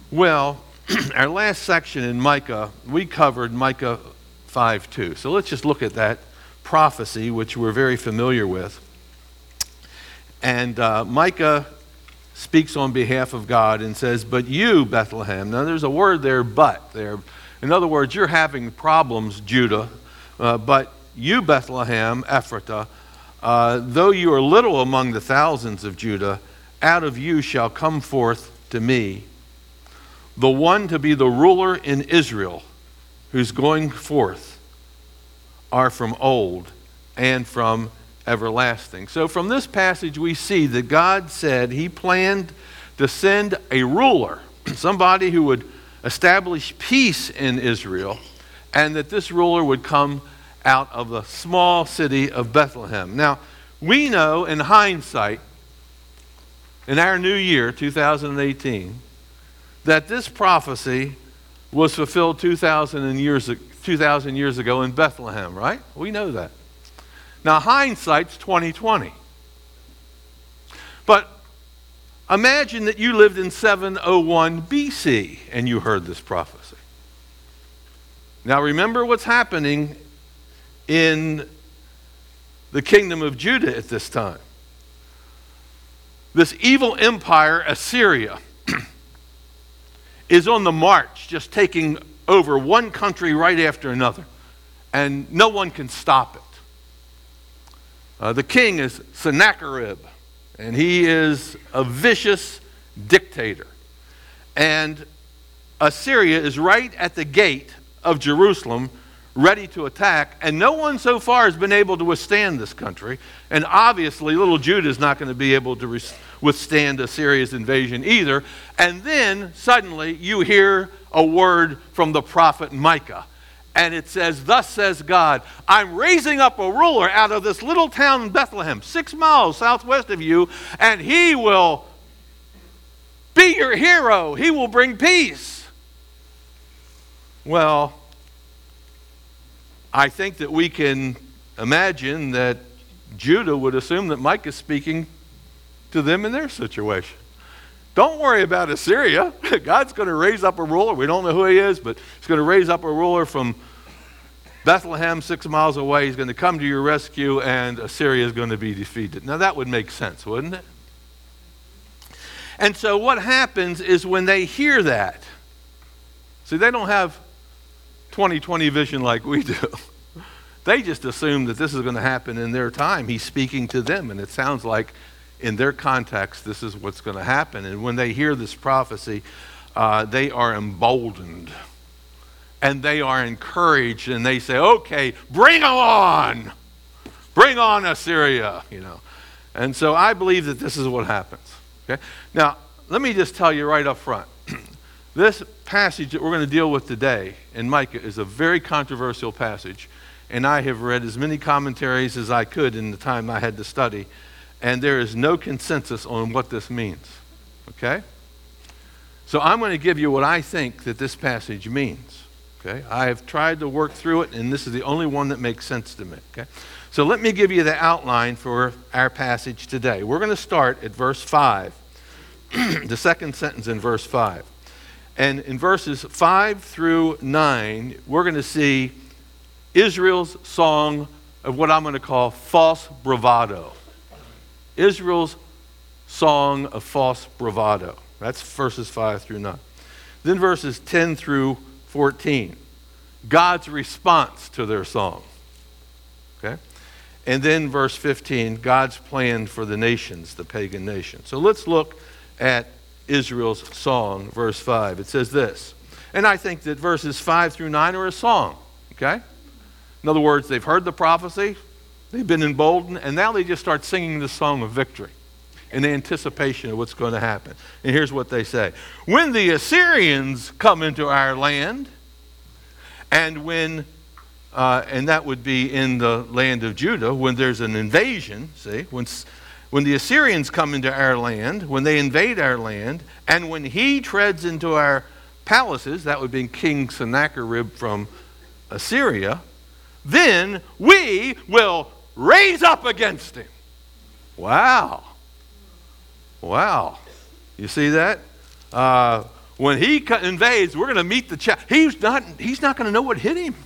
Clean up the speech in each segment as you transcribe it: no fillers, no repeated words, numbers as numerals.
Well, our last section in Micah, we covered Micah 5:2. So let's just look at that prophecy, which we're very familiar with. And Micah speaks on behalf of God and says, "But you, Bethlehem," now there's a word there, "but" there. In other words, you're having problems, Judah, but you, Bethlehem, Ephratah, though you are little among the thousands of Judah, out of you shall come forth to me the one to be the ruler in Israel, whose going forth are from old and from everlasting. So from this passage we see that God said he planned to send a ruler, somebody who would establish peace in Israel, and that this ruler would come out of the small city of Bethlehem. Now, we know in hindsight, in our new year, 2018, that this prophecy was fulfilled 2,000 years ago in Bethlehem, right? We know that. Now, hindsight's 2020. But imagine that you lived in 701 BC and you heard this prophecy. Now, remember what's happening in the kingdom of Judah at this time. This evil empire, Assyria, is on the march, just taking over one country right after another, and no one can stop it. The king is Sennacherib, and he is a vicious dictator. And Assyria is right at the gate of Jerusalem, ready to attack, and no one so far has been able to withstand this country. And obviously, little Judah is not going to be able to withstand Assyria's invasion either. And then, suddenly, you hear a word from the prophet Micah. And it says, "Thus says God, I'm raising up a ruler out of this little town in Bethlehem, 6 miles southwest of you, and he will be your hero. He will bring peace." Well, I think that we can imagine that Judah would assume that Micah is speaking to them in their situation. Don't worry about Assyria. God's going to raise up a ruler. We don't know who he is, but he's going to raise up a ruler from Bethlehem, 6 miles away. He's going to come to your rescue, and Assyria is going to be defeated. Now, that would make sense, wouldn't it? And so what happens is when they hear that, see, they don't have 20/20 vision like we do. They just assume that this is going to happen in their time. He's speaking to them, and it sounds like in their context, this is what's going to happen. And when they hear this prophecy, they are emboldened. And they are encouraged, and they say, "Okay, bring them on! Bring on Assyria!" And so I believe that this is what happens. Okay? Now, let me just tell you right up front. This passage that we're going to deal with today in Micah is a very controversial passage. And I have read as many commentaries as I could in the time I had to study. And there is no consensus on what this means. Okay? So I'm going to give you what I think that this passage means. Okay? I have tried to work through it, and this is the only one that makes sense to me. Okay? So let me give you the outline for our passage today. We're going to start at verse 5, the second sentence in verse 5. And in verses 5 through 9, we're going to see Israel's song of what I'm going to call false bravado. Israel's song of false bravado. That's verses 5 through 9. Then verses 10 through 14, God's response to their song. Okay? And then verse 15, God's plan for the nations, the pagan nations. So let's look at Israel's song, verse 5. It says this, and I think that verses 5 through 9 are a song. Okay? In other words, they've heard the prophecy, they've been emboldened, and now they just start singing the song of victory in anticipation of what's going to happen. And here's what they say. When the Assyrians come into our land, and when, and that would be in the land of Judah, when there's an invasion, see, when the Assyrians come into our land, when they invade our land, and when he treads into our palaces, that would be King Sennacherib from Assyria, then we will raise up against him. Wow. Wow. You see that? when he invades, we're going to meet the challenge. He's not going to know what hit him.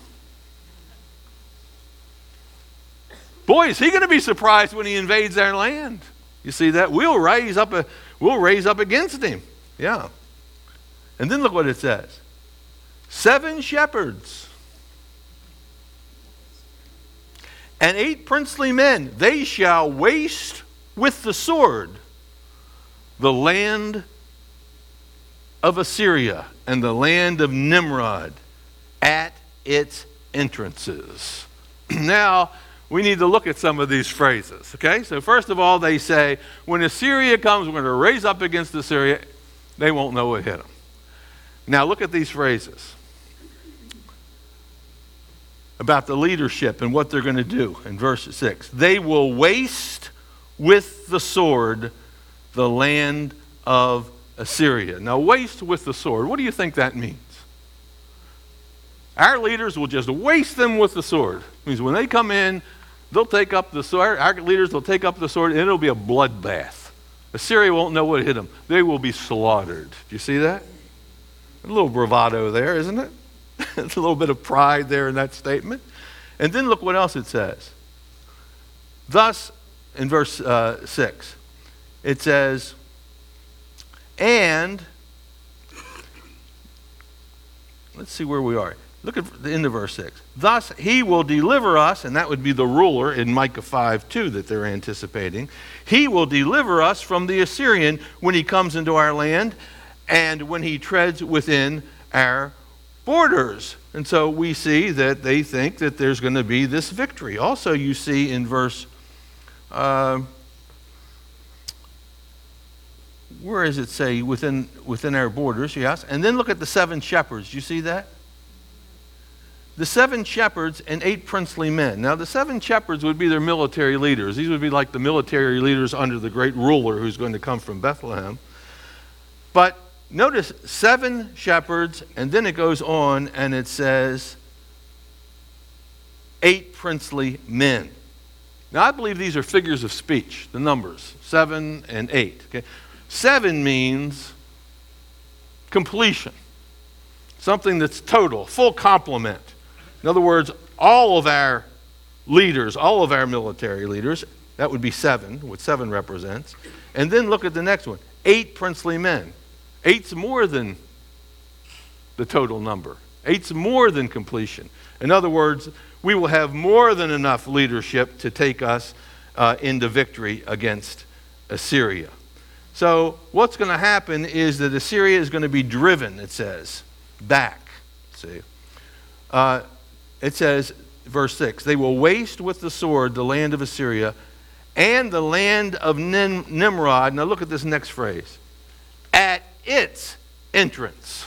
Boy, is he going to be surprised when he invades our land. You see that? We'll raise up against him. Yeah. And then look what it says. 7 shepherds and 8 princely men, they shall waste with the sword the land of Assyria and the land of Nimrod at its entrances. Now, we need to look at some of these phrases, okay? So first of all, they say, when Assyria comes, we're going to raise up against Assyria. They won't know what hit them. Now, look at these phrases about the leadership and what they're going to do in verse 6. They will waste with the sword the land of Assyria. Now, waste with the sword, what do you think that means? Our leaders will just waste them with the sword. It means when they come in, they'll take up the sword. Our leaders will take up the sword, and it'll be a bloodbath. Assyria won't know what hit them. They will be slaughtered. Do you see that? A little bravado there, isn't it? There's a little bit of pride there in that statement. And then look what else it says. Thus, in verse 6, it says, and, let's see where we are. Look at the end of verse 6. Thus he will deliver us, and that would be the ruler in Micah 5:2 that they're anticipating. He will deliver us from the Assyrian when he comes into our land and when he treads within our borders. And so we see that they think that there's going to be this victory. Also, you see in verse, where does it say within our borders? Yes. And then look at the 7 shepherds. Do you see that? The 7 shepherds and 8 princely men. Now, the 7 shepherds would be their military leaders. These would be like the military leaders under the great ruler who's going to come from Bethlehem. But notice 7 shepherds, and then it goes on and it says 8 princely men. Now, I believe these are figures of speech, the numbers, 7 and 8. Okay? 7 means completion, something that's total, full complement. In other words, all of our leaders, all of our military leaders, that would be 7, what 7 represents. And then look at the next one, 8 princely men. 8's more than the total number. 8's more than completion. In other words, we will have more than enough leadership to take us into victory against Assyria. So what's going to happen is that Assyria is going to be driven, it says, back. See? It says, verse 6, they will waste with the sword the land of Assyria and the land of Nimrod. Now look at this next phrase. At its entrance.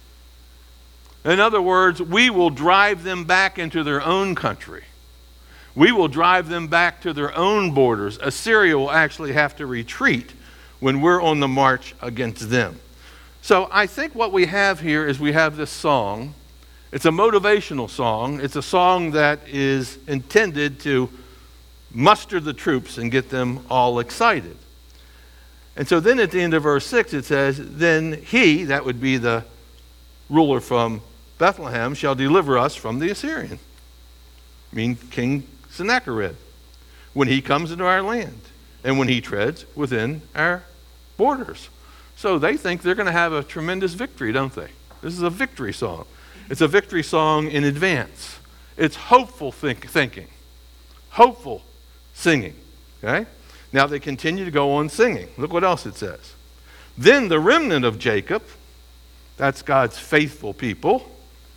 In other words, we will drive them back into their own country. We will drive them back to their own borders. Assyria will actually have to retreat when we're on the march against them. So I think what we have here is we have this song. It's a motivational song. It's a song that is intended to muster the troops and get them all excited. And so then at the end of verse 6 it says, then he, that would be the ruler from Bethlehem, shall deliver us from the Assyrian. I mean King Sennacherib, when he comes into our land and when he treads within our borders. So they think they're going to have a tremendous victory, don't they? This is a victory song. It's a victory song in advance. It's hopeful thinking, hopeful singing. Okay? Now they continue to go on singing. Look what else it says. Then the remnant of Jacob, that's God's faithful people,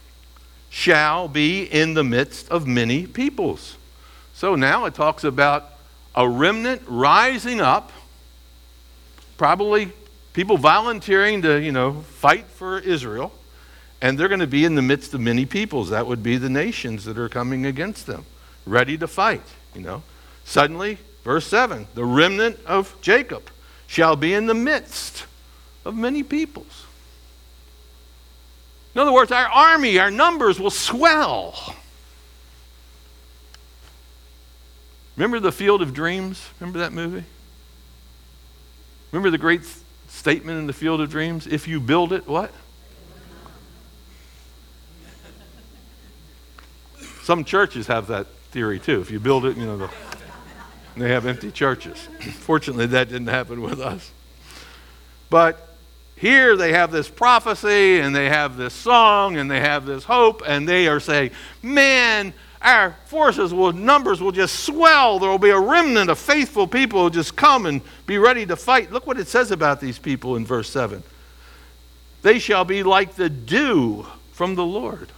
shall be in the midst of many peoples. So now it talks about a remnant rising up, probably people volunteering to, fight for Israel. And they're going to be in the midst of many peoples. That would be the nations that are coming against them, ready to fight, Suddenly, verse 7, the remnant of Jacob shall be in the midst of many peoples. In other words, our army, our numbers will swell. Remember the Field of Dreams? Remember that movie? Remember the great statement in the Field of Dreams? If you build it, what? Some churches have that theory too. If you build it, they have empty churches. Fortunately, that didn't happen with us. But here they have this prophecy, and they have this song, and they have this hope, and they are saying, man, our numbers will just swell. There will be a remnant of faithful people who just come and be ready to fight. Look what it says about these people in verse 7. They shall be like the dew from the Lord.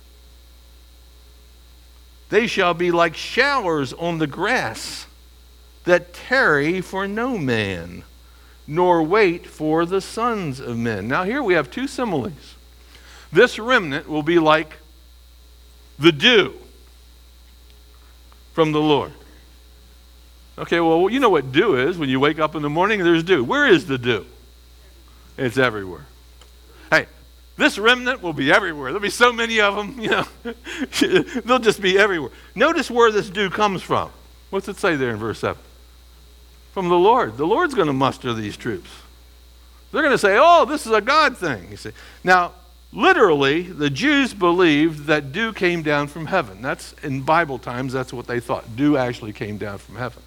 They shall be like showers on the grass that tarry for no man, nor wait for the sons of men. Now here we have two similes. This remnant will be like the dew from the Lord. Okay, well, you know what dew is. When you wake up in the morning, there's dew. Where is the dew? It's everywhere. Hey, this remnant will be everywhere. There'll be so many of them, they'll just be everywhere. Notice where this dew comes from. What's it say there in verse 7? From the Lord. The Lord's going to muster these troops. They're going to say, oh, this is a God thing. You see. Now, literally, the Jews believed that dew came down from heaven. That's, in Bible times, that's what they thought. Dew actually came down from heaven.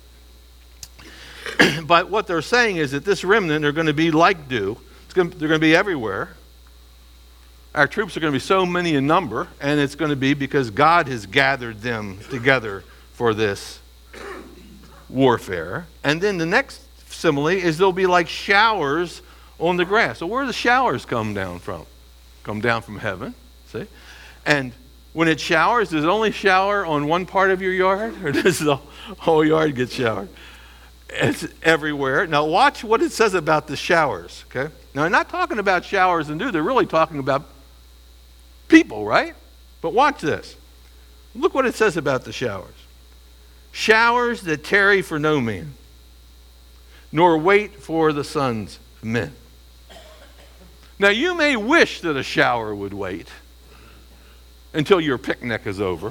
But what they're saying is that this remnant are going to be like dew. They're going to be everywhere. Our troops are going to be so many in number, and it's going to be because God has gathered them together for this warfare. And then the next simile is they'll be like showers on the grass. So where do the showers come down from? Come down from heaven, see? And when it showers, does it only shower on one part of your yard, or does the whole yard get showered? It's everywhere. Now watch what it says about the showers, okay? Now they're not talking about showers and dew, they're really talking about people, right? But watch this. Look what it says about the showers. Showers that tarry for no man, nor wait for the sons of men. Now you may wish that a shower would wait until your picnic is over.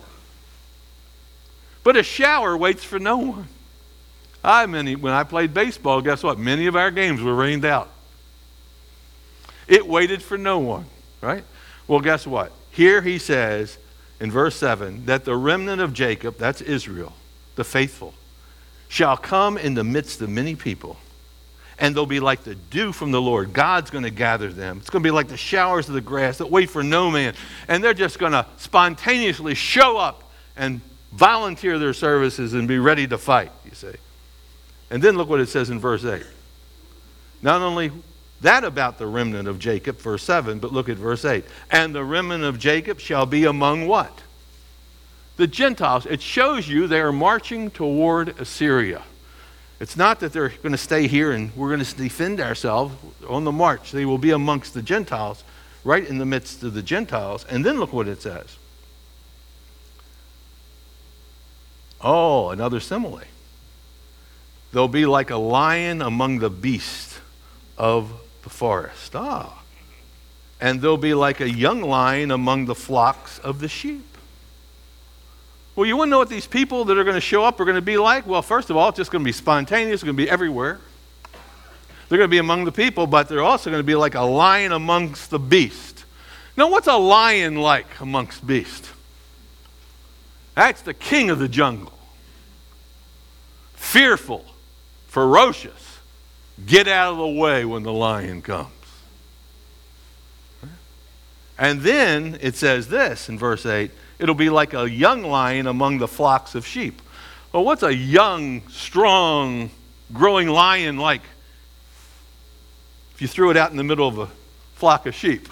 But a shower waits for no one. When I played baseball, guess what? Many of our games were rained out. It waited for no one, right? Well, guess what? Here he says in verse 7 that the remnant of Jacob, that's Israel, the faithful, shall come in the midst of many people, and they'll be like the dew from the Lord. God's going to gather them. It's going to be like the showers of the grass that wait for no man, and they're just going to spontaneously show up and volunteer their services and be ready to fight, you see. And then look what it says in verse 8. Not only that about the remnant of Jacob, verse 7, but look at verse 8. And the remnant of Jacob shall be among what? The Gentiles. It shows you they are marching toward Assyria. It's not that they're going to stay here and we're going to defend ourselves on the march. They will be amongst the Gentiles, right in the midst of the Gentiles. And then look what it says. Oh, another simile. They'll be like a lion among the beasts of the forest. And they'll be like a young lion among the flocks of the sheep. Well, you want to know what these people that are going to show up are going to be like? Well, first of all, it's just going to be spontaneous. It's going to be everywhere. They're going to be among the people, but they're also going to be like a lion amongst the beast. Now, what's a lion like amongst beasts? That's the king of the jungle. Fearful, ferocious. Get out of the way when the lion comes. And then it says this in verse 8, it'll be like a young lion among the flocks of sheep. Well, what's a young, strong, growing lion like? If you threw it out in the middle of a flock of sheep.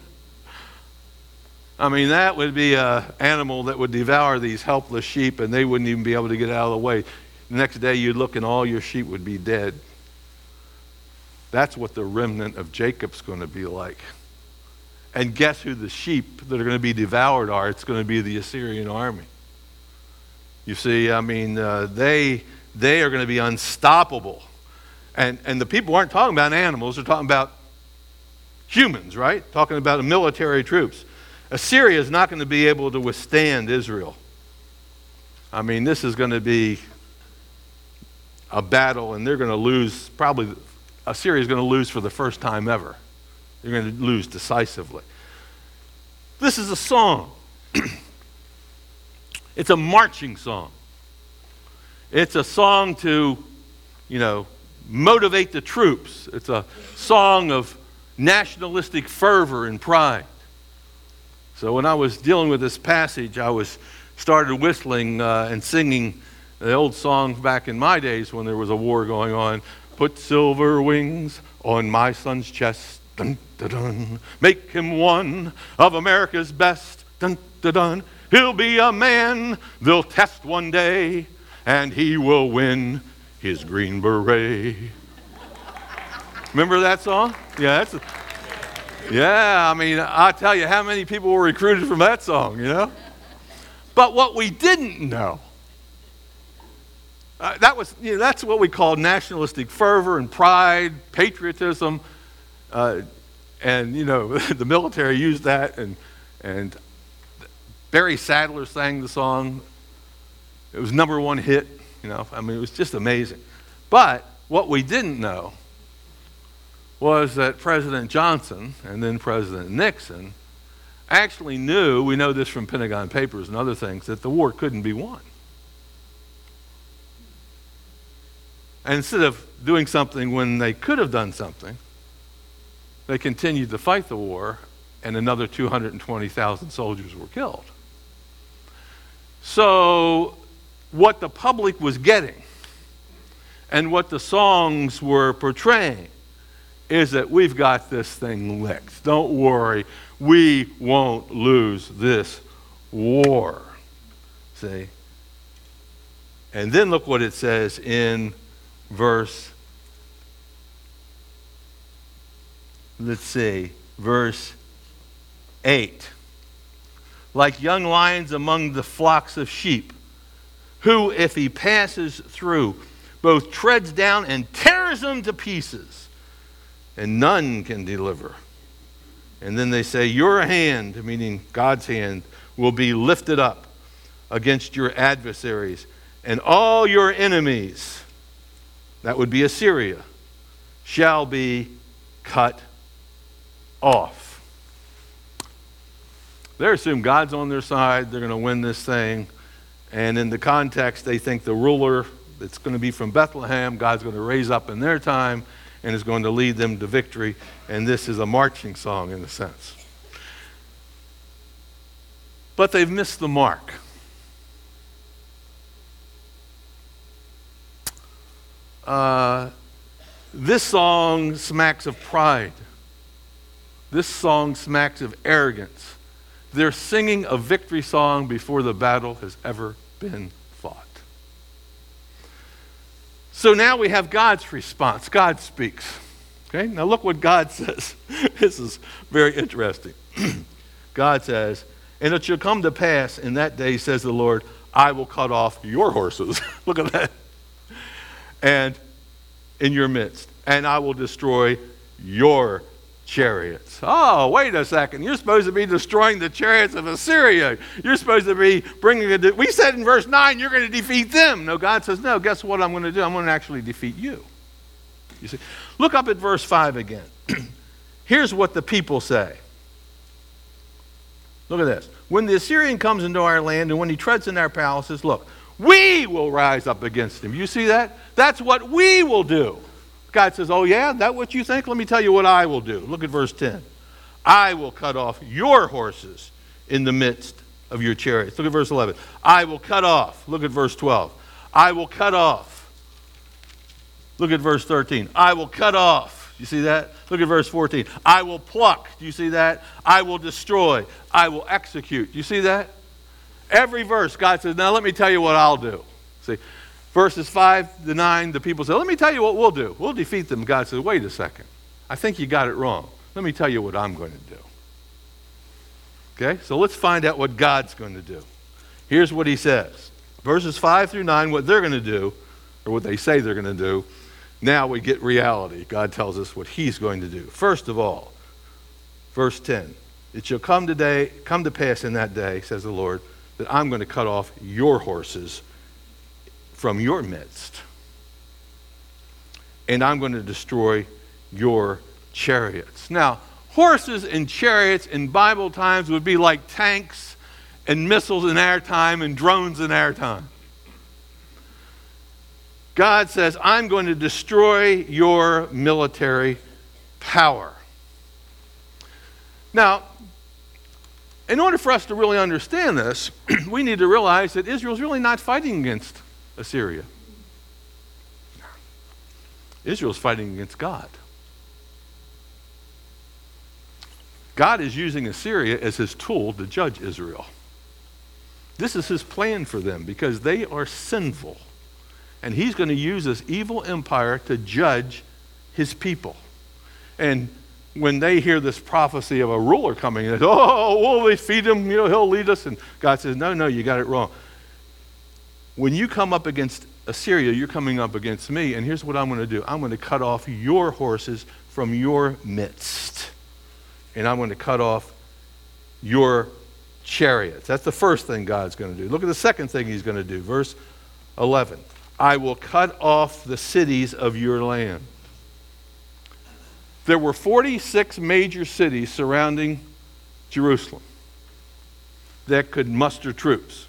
I mean, that would be an animal that would devour these helpless sheep, and they wouldn't even be able to get out of the way. The next day you'd look and all your sheep would be dead. That's what the remnant of Jacob's going to be like. And guess who the sheep that are going to be devoured are? It's going to be the Assyrian army. You see, I mean, they are going to be unstoppable. And the people aren't talking about animals. They're talking about humans, right? Talking about military troops. Assyria is not going to be able to withstand Israel. I mean, this is going to be a battle, and they're going to lose probably Assyria is going to lose for the first time ever. They're going to lose decisively. This is a song. It's a marching song. It's a song to, motivate the troops. It's a song of nationalistic fervor and pride. So when I was dealing with this passage, I started whistling and singing the old song back in my days when there was a war going on. Put silver wings on my son's chest, dun, dun, dun. Make him one of America's best, dun, dun, dun. He'll be a man they'll test one day, and he will win his green beret. Remember that song? Yeah, I tell you, how many people were recruited from that song, But what we didn't know, that's what we call nationalistic fervor and pride, patriotism, and the military used that, and Barry Sadler sang the song. It was #1 hit, it was just amazing. But what we didn't know was that President Johnson and then President Nixon actually knew, we know this from Pentagon Papers and other things, that the war couldn't be won. And instead of doing something when they could have done something, they continued to fight the war, and another 220,000 soldiers were killed. So what the public was getting and what the songs were portraying is that we've got this thing licked. Don't worry, we won't lose this war. See? And then look what it says in verse 8. Like young lions among the flocks of sheep, who, if he passes through, both treads down and tears them to pieces, and none can deliver. And then they say, your hand, meaning God's hand, will be lifted up against your adversaries, and all your enemies, that would be Assyria, shall be cut off. They assume God's on their side, they're going to win this thing, and in the context, they think the ruler that's going to be from Bethlehem, God's going to raise up in their time, and is going to lead them to victory, and this is a marching song in a sense. But they've missed the mark. This song smacks of pride. This song smacks of arrogance. They're singing a victory song before the battle has ever been fought. So now we have God's response. God speaks. Okay, now look what God says. This is very interesting. God says, and it shall come to pass in that day, says the Lord, I will cut off your horses. Look at that. And in your midst, and I will destroy your chariots. Oh, wait a second. You're supposed to be destroying the chariots of Assyria. You're supposed to be bringing it. We said in verse 9, you're going to defeat them. No, God says, no, guess what I'm going to do? I'm going to actually defeat you. You see? Look up at verse 5 again. Here's what the people say. Look at this. When the Assyrian comes into our land and when he treads in our palaces, look, we will rise up against him. You see that? That's what we will do. God says, oh yeah, that what you think? Let me tell you what I will do. Look at verse 10. I will cut off your horses in the midst of your chariots. Look at verse 11. I will cut off. Look at verse 12. I will cut off. Look at verse 13. I will cut off. You see that? Look at verse 14. I will pluck. Do you see that? I will destroy. I will execute. Do you see that? Every verse, God says, now let me tell you what I'll do. See, verses 5 to 9, the people say, let me tell you what we'll do. We'll defeat them. God says, wait a second. I think you got it wrong. Let me tell you what I'm going to do. Okay, so let's find out what God's going to do. Here's what he says. Verses 5 through 9, what they're going to do, or what they say they're going to do. Now we get reality. God tells us what he's going to do. First of all, verse 10, it shall come to pass in that day, says the Lord, that I'm going to cut off your horses from your midst. and I'm going to destroy your chariots. Now, horses and chariots in Bible times would be like tanks and missiles in our time and drones in our time. God says, I'm going to destroy your military power. Now, in order for us to really understand this, we need to realize that Israel's really not fighting against Assyria. Israel's fighting against God. God is using Assyria as his tool to judge Israel. This is his plan for them because they are sinful. And he's going to use this evil empire to judge his people. And when they hear this prophecy of a ruler coming, they say, oh, will we feed him? He'll lead us. And God says, no, you got it wrong. When you come up against Assyria, you're coming up against me. And here's what I'm going to do. I'm going to cut off your horses from your midst. And I'm going to cut off your chariots. That's the first thing God's going to do. Look at the second thing he's going to do. Verse 11. I will cut off the cities of your land. There were 46 major cities surrounding Jerusalem that could muster troops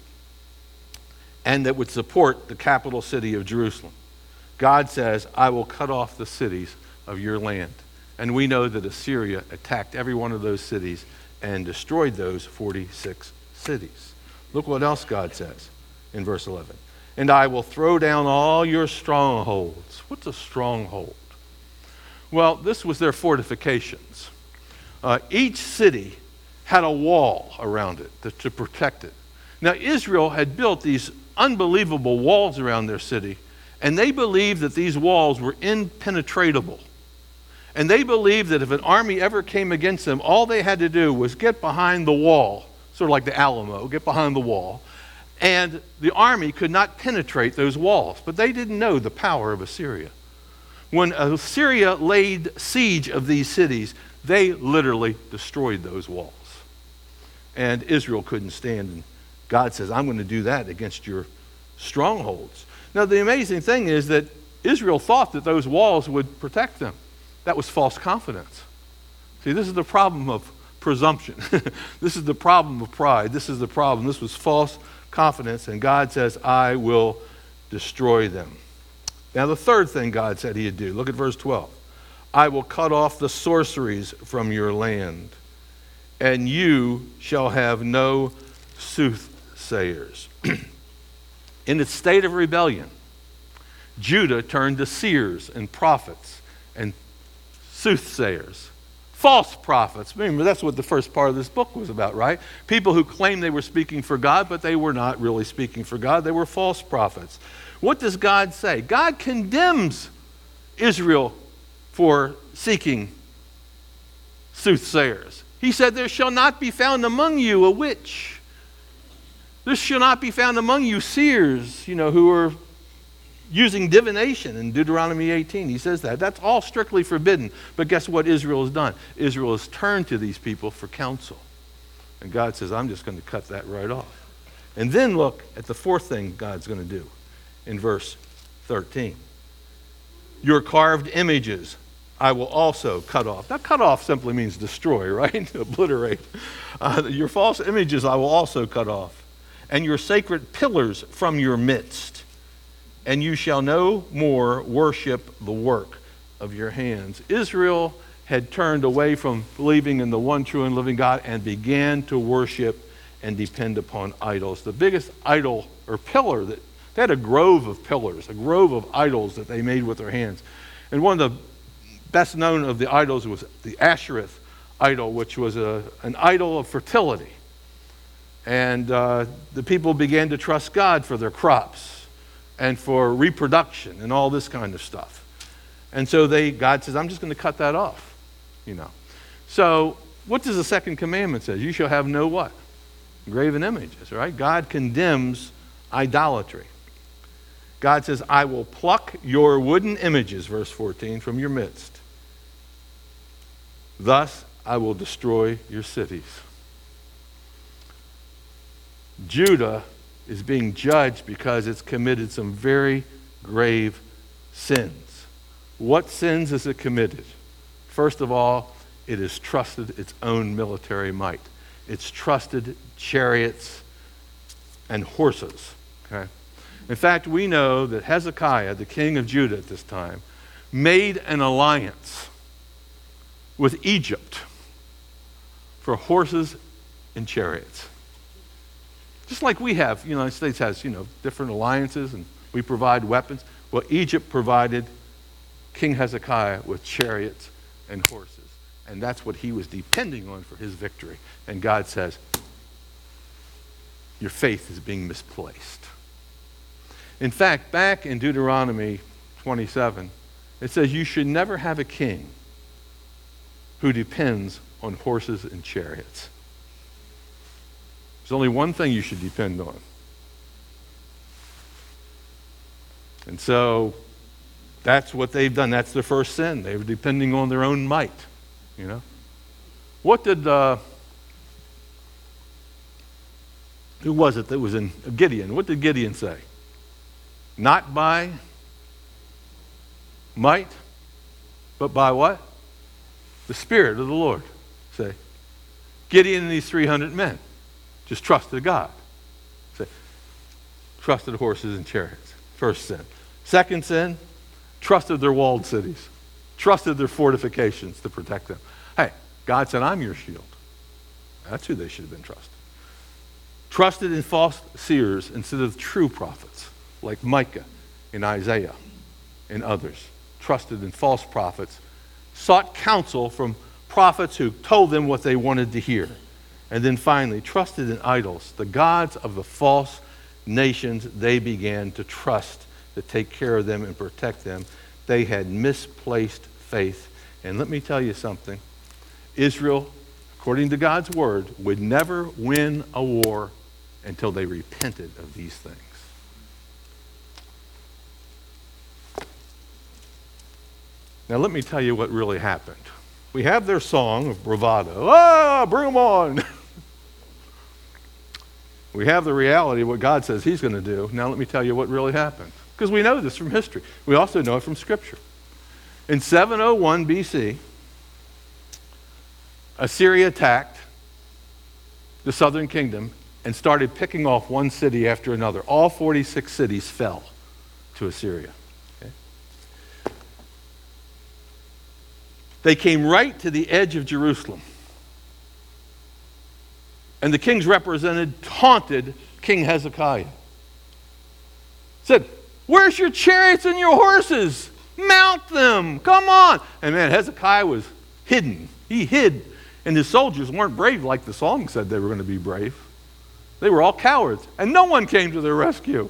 and that would support the capital city of Jerusalem. God says, I will cut off the cities of your land. And we know that Assyria attacked every one of those cities and destroyed those 46 cities. Look what else God says in verse 11. And I will throw down all your strongholds. What's a stronghold? Well, this was their fortifications. Each city had a wall around it to protect it. Now, Israel had built these unbelievable walls around their city, and they believed that these walls were impenetrable. And they believed that if an army ever came against them, all they had to do was get behind the wall, sort of like the Alamo, get behind the wall, and the army could not penetrate those walls. But they didn't know the power of Assyria. When Assyria laid siege of these cities, they literally destroyed those walls. And Israel couldn't stand. And God says, I'm going to do that against your strongholds. Now, the amazing thing is that Israel thought that those walls would protect them. That was false confidence. See, this is the problem of presumption. This is the problem of pride. This is the problem. This was false confidence, and God says, I will destroy them. Now, the third thing God said he'd do, look at verse 12. I will cut off the sorceries from your land, and you shall have no soothsayers. In its state of rebellion, Judah turned to seers and prophets and soothsayers. False prophets. Remember, that's what the first part of this book was about, right? People who claimed they were speaking for God, but they were not really speaking for God. They were false prophets. What does God say? God condemns Israel for seeking soothsayers. He said, there shall not be found among you a witch. There shall not be found among you seers, who are using divination in Deuteronomy 18. He says that. That's all strictly forbidden. But guess what Israel has done? Israel has turned to these people for counsel. And God says, I'm just going to cut that right off. And then look at the fourth thing God's going to do in verse 13. Your carved images I will also cut off. Now, cut off simply means destroy, right? Obliterate. Your false images I will also cut off. And your sacred pillars from your midst. And you shall no more worship the work of your hands. Israel had turned away from believing in the one true and living God and began to worship and depend upon idols. The biggest idol or pillar, they had a grove of pillars, a grove of idols that they made with their hands. And one of the best known of the idols was the Ashereth idol, which was an idol of fertility. And the people began to trust God for their crops and for reproduction and all this kind of stuff. And so God says, I'm just going to cut that off, So what does the second commandment say? You shall have no what? Graven images, right? God condemns idolatry. God says, I will pluck your wooden images, verse 14, from your midst. Thus I will destroy your cities. Judah is being judged because it's committed some very grave sins. What sins has it committed? First of all, it has trusted its own military might. It's trusted chariots and horses. Okay? In fact, we know that Hezekiah, the king of Judah at this time, made an alliance with Egypt for horses and chariots. Just like we have, the United States has, different alliances and we provide weapons. Well, Egypt provided King Hezekiah with chariots and horses. And that's what he was depending on for his victory. And God says, your faith is being misplaced. In fact, back in Deuteronomy 27, it says you should never have a king who depends on horses and chariots. There's only one thing you should depend on. And so that's what they've done. That's their first sin. They were depending on their own might. What did, who was it that was in Gideon? What did Gideon say? Not by might, but by what? The Spirit of the Lord. Say, Gideon and these 300 men just trusted God. Say, trusted horses and chariots. First sin. Second sin, trusted their walled cities. Trusted their fortifications to protect them. Hey, God said, I'm your shield. That's who they should have been trusted. Trusted in false seers instead of true prophets, like Micah and Isaiah and others. Trusted in false prophets. Sought counsel from prophets who told them what they wanted to hear. And then finally, trusted in idols, the gods of the false nations they began to trust to take care of them and protect them. They had misplaced faith. And let me tell you something. Israel, according to God's word, would never win a war until they repented of these things. Now let me tell you what really happened. We have their song of bravado. Ah, bring them on. We have the reality of what God says he's going to do. Now let me tell you what really happened. Because we know this from history. We also know it from Scripture. In 701 BC, Assyria attacked the southern kingdom and started picking off one city after another. All 46 cities fell to Assyria. Okay? They came right to the edge of Jerusalem. And the king's representative taunted King Hezekiah. Said, where's your chariots and your horses? Mount them. Come on. And man, Hezekiah was hidden. He hid. And his soldiers weren't brave like the song said they were going to be brave. They were all cowards. And no one came to their rescue.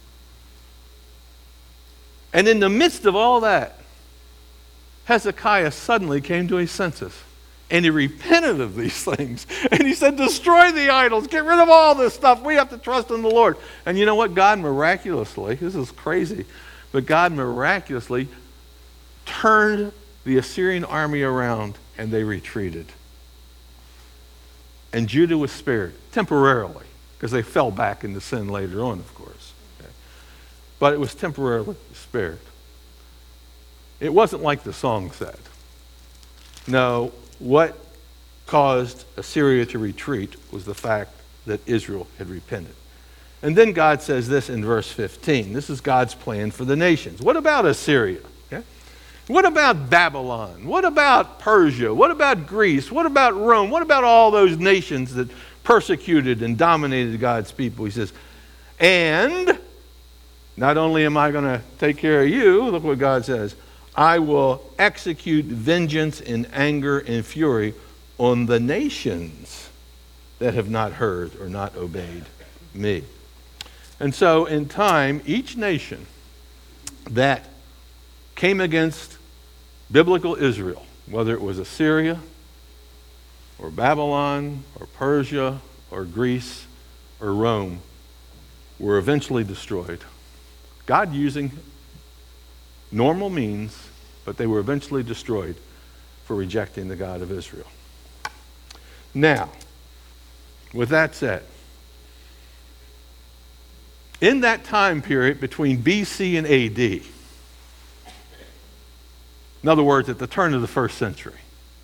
And in the midst of all that, Hezekiah suddenly came to his senses. And he repented of these things. And he said, destroy the idols. Get rid of all this stuff. We have to trust in the Lord. And you know what? God miraculously, this is crazy, but God miraculously turned the Assyrian army around and they retreated. And Judah was spared, temporarily, because they fell back into sin later on, of course. Okay. But it was temporarily spared. It wasn't like the song said. No, what caused Assyria to retreat was the fact that Israel had repented. And then God says this in verse 15. This is God's plan for the nations. What about Assyria? Okay? What about Babylon? What about Persia? What about Greece? What about Rome? What about all those nations that persecuted and dominated God's people? He says, and not only am I going to take care of you, look what God says, I will execute vengeance in anger and fury on the nations that have not heard or not obeyed me. And so in time, each nation that came against biblical Israel, whether it was Assyria or Babylon or Persia or Greece or Rome, were eventually destroyed. God using normal means, but they were eventually destroyed for rejecting the God of Israel. Now, with that said, in that time period between BC and AD, In other words, at the turn of the first century,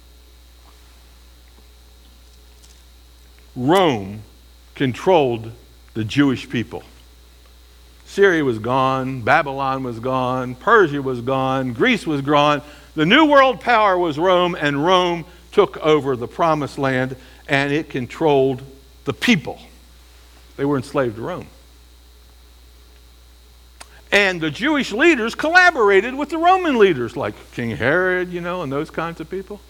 Rome controlled the Jewish people. Syria was gone, Babylon was gone, Persia was gone, Greece was gone. The new world power was Rome, and Rome took over the promised land, and it controlled the people. They were enslaved to Rome. And the Jewish leaders collaborated with the Roman leaders, like King Herod, and those kinds of people.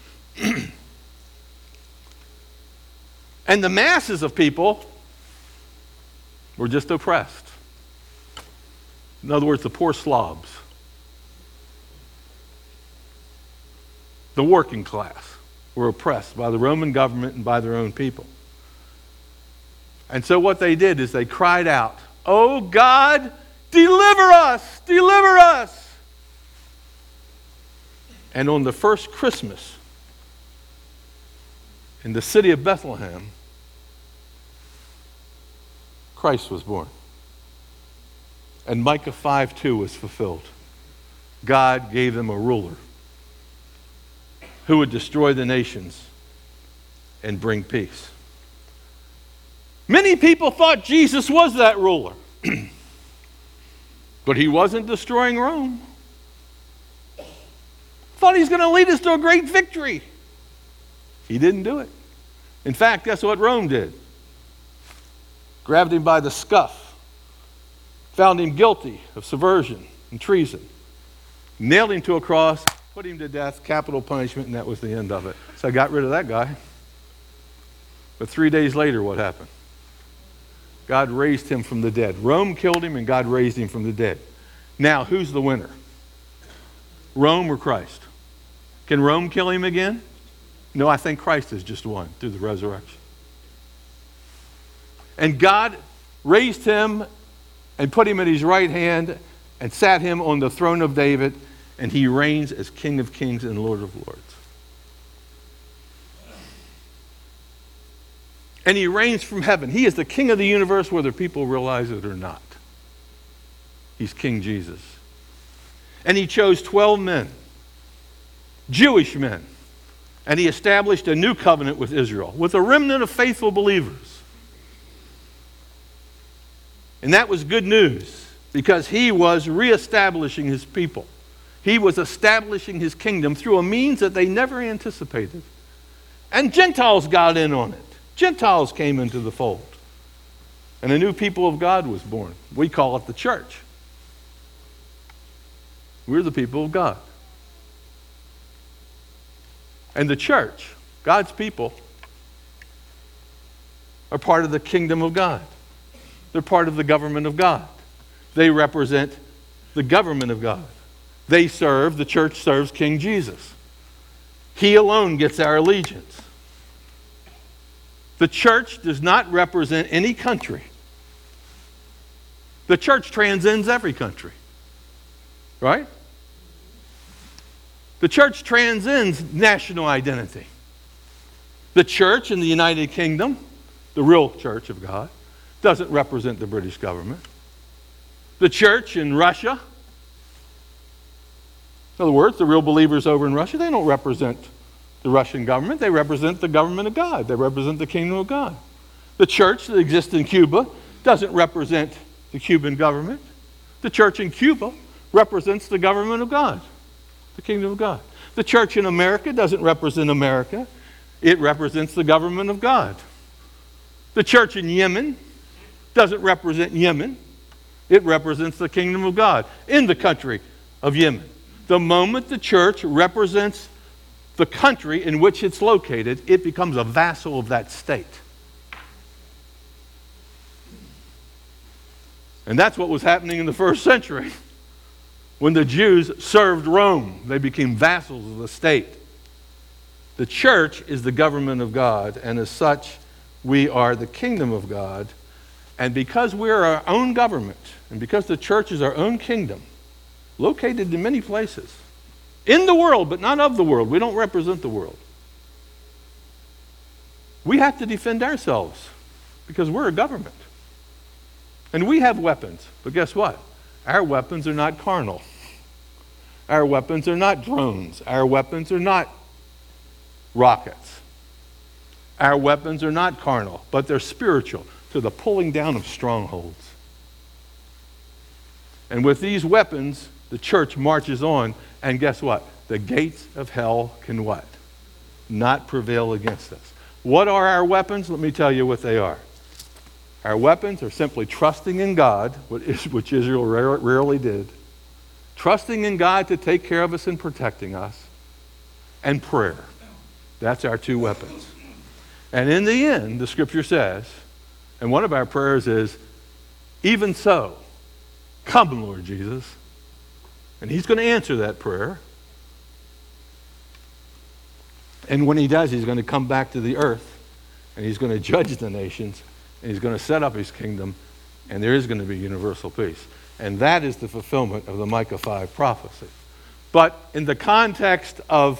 And the masses of people were just oppressed. In other words, the poor Slavs, the working class, were oppressed by the Roman government and by their own people. And so what they did is they cried out, "Oh God, deliver us! Deliver us!" And on the first Christmas in the city of Bethlehem, Christ was born. And Micah 5:2 was fulfilled. God gave them a ruler who would destroy the nations and bring peace. Many people thought Jesus was that ruler. But he wasn't destroying Rome. Thought he was going to lead us to a great victory. He didn't do it. In fact, guess what Rome did? Grabbed him by the scuff, found him guilty of subversion and treason, nailed him to a cross, put him to death, capital punishment, and that was the end of it. So I got rid of that guy. But 3 days later, what happened? God raised him from the dead. Rome killed him, and God raised him from the dead. Now, who's the winner? Rome or Christ? Can Rome kill him again? No, I think Christ has just won through the resurrection. And God raised him and put him at his right hand and sat him on the throne of David, and he reigns as King of Kings and Lord of Lords. And he reigns from heaven. He is the King of the universe, whether people realize it or not. He's King Jesus. And he chose 12 men, Jewish men, and he established a new covenant with Israel, with a remnant of faithful believers. And that was good news, because he was reestablishing his people. He was establishing his kingdom through a means that they never anticipated. And Gentiles got in on it. Gentiles came into the fold. And a new people of God was born. We call it the church. We're the people of God. And the church, God's people, are part of the kingdom of God. They're part of the government of God. They represent the government of God. The church serves King Jesus. He alone gets our allegiance. The church does not represent any country. The church transcends every country. Right? The church transcends national identity. The church in the United Kingdom, the real church of God, doesn't represent the British government. The church in Russia, in other words, the real believers over in Russia, they don't represent the Russian government. They represent the government of God. They represent the kingdom of God. The church that exists in Cuba doesn't represent the Cuban government. The church in Cuba represents the government of God, the kingdom of God. The church in America doesn't represent America. It represents the government of God. The church in Yemen doesn't represent Yemen. It represents the kingdom of God in the country of Yemen. The moment the church represents the country in which it's located, it becomes a vassal of that state. And that's what was happening in the first century. When the Jews served Rome, they became vassals of the state. The church is the government of God, and as such, we are the kingdom of God. And because we're our own government, and because the church is our own kingdom, located in many places, in the world, but not of the world. We don't represent the world. We have to defend ourselves because we're a government. And we have weapons. But guess what? Our weapons are not carnal. Our weapons are not drones. Our weapons are not rockets. Our weapons are not carnal, but they're spiritual, to the pulling down of strongholds. And with these weapons, the church marches on, and guess what? The gates of hell can what? Not prevail against us. What are our weapons? Let me tell you what they are. Our weapons are simply trusting in God, which Israel rarely did, trusting in God to take care of us and protecting us, and prayer. That's our two weapons. And in the end, the scripture says, and one of our prayers is, even so, come, Lord Jesus. And he's going to answer that prayer. And when he does, he's going to come back to the earth, and he's going to judge the nations, and he's going to set up his kingdom, and there is going to be universal peace. And that is the fulfillment of the Micah 5 prophecy. But in the context of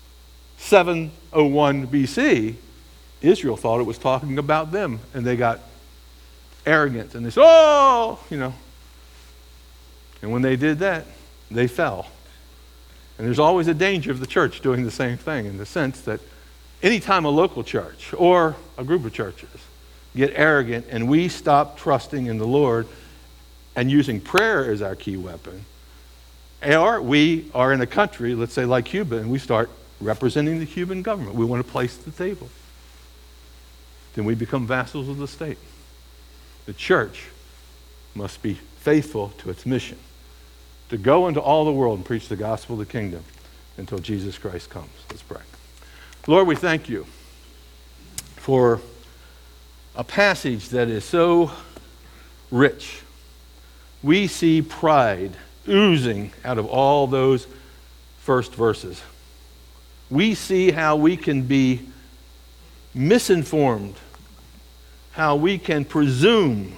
701 BC, Israel thought it was talking about them, and they got arrogant, and they said, oh, And when they did that, they fell. And there's always a danger of the church doing the same thing, in the sense that anytime a local church or a group of churches get arrogant and we stop trusting in the Lord and using prayer as our key weapon, or we are in a country, let's say like Cuba, and we start representing the Cuban government, we want to place the table, then we become vassals of the state. The church must be faithful to its mission, to go into all the world and preach the gospel of the kingdom until Jesus Christ comes. Let's pray. Lord, we thank you for a passage that is so rich. We see pride oozing out of all those first verses. We see how we can be misinformed, how we can presume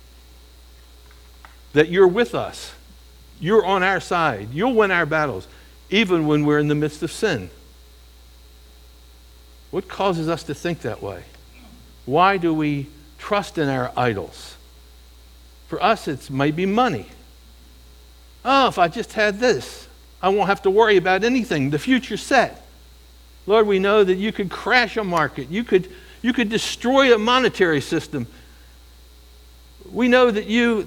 that you're with us, you're on our side, you'll win our battles, even when we're in the midst of sin. What causes us to think that way? Why do we trust in our idols? For us, it might be money. Oh, if I just had this, I won't have to worry about anything. The future's set. Lord, we know that you could crash a market. You could destroy a monetary system. We know that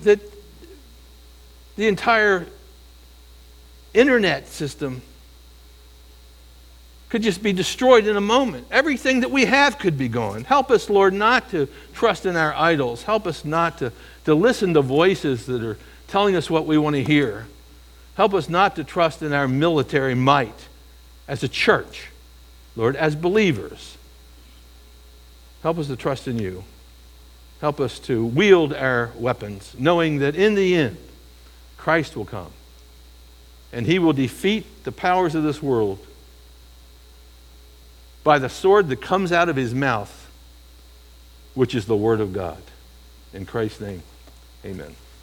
the entire internet system could just be destroyed in a moment. Everything that we have could be gone. Help us, Lord, not to trust in our idols. Help us not to listen to voices that are telling us what we want to hear. Help us not to trust in our military might as a church, Lord, as believers. Help us to trust in you. Help us to wield our weapons, knowing that in the end, Christ will come, and he will defeat the powers of this world by the sword that comes out of his mouth, which is the word of God. In Christ's name, amen.